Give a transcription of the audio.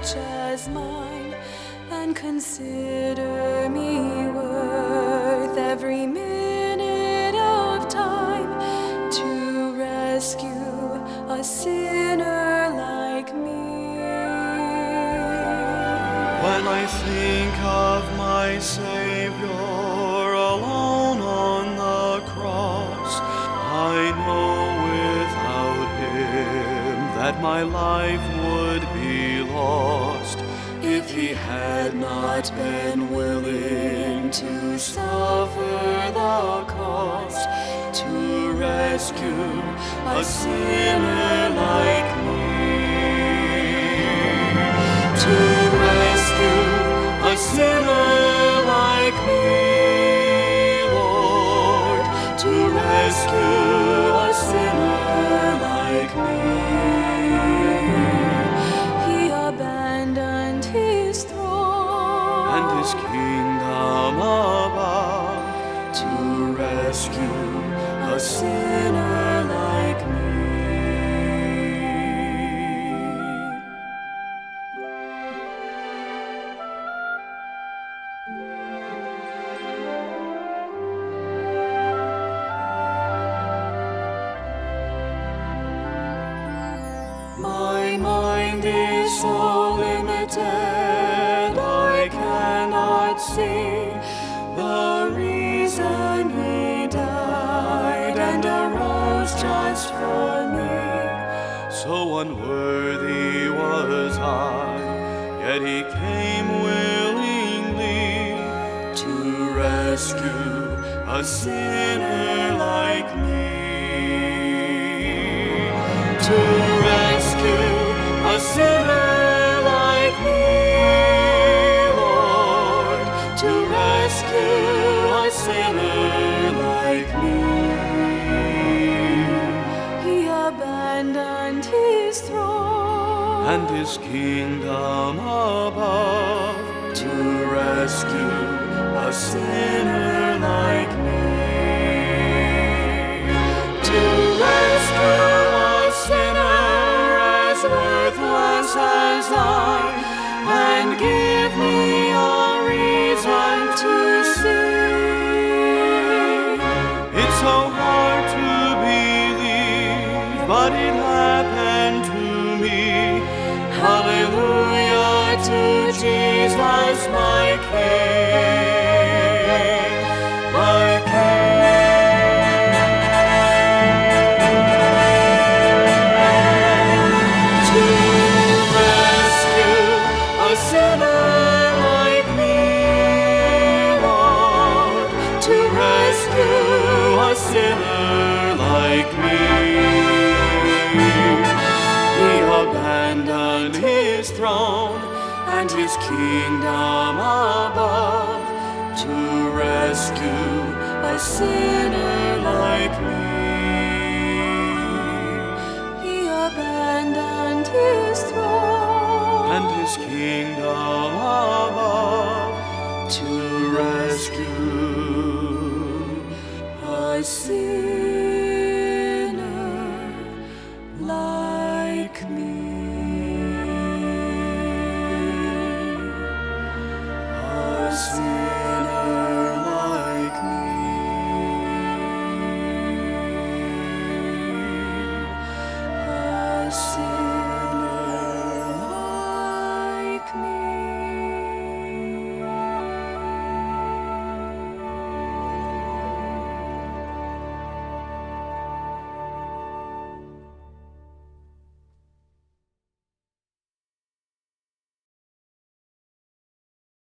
such as mine, and consider me worth every minute of time to rescue a sinner like me. When I think of my Savior alone on the cross, I know without him that my life would be lost. If he had not been willing to suffer the cost to rescue a sinner like me, to rescue a sinner like me, Lord, to rescue a sinner like me. He abandoned his throne And his kingdom above to rescue a sinner like me. My mind is so limited, I cannot see the reason he died and arose just for me. So unworthy was I, yet he came willingly to rescue a sinner like me, to rescue a sinner like me, Lord, to rescue a sinner like me. He abandoned his throne And his kingdom above to rescue a sinner like me, to rescue a sinner as worthless as I, and give me a reason to sing. It's so hard to believe, but it happened to me. Hallelujah to Jesus, my King, my King. To rescue a sinner like me, Lord, to rescue a sinner like me. He abandoned his throne and his kingdom above to rescue a sinner like me. he abandoned his throne And his kingdom above to rescue a sinner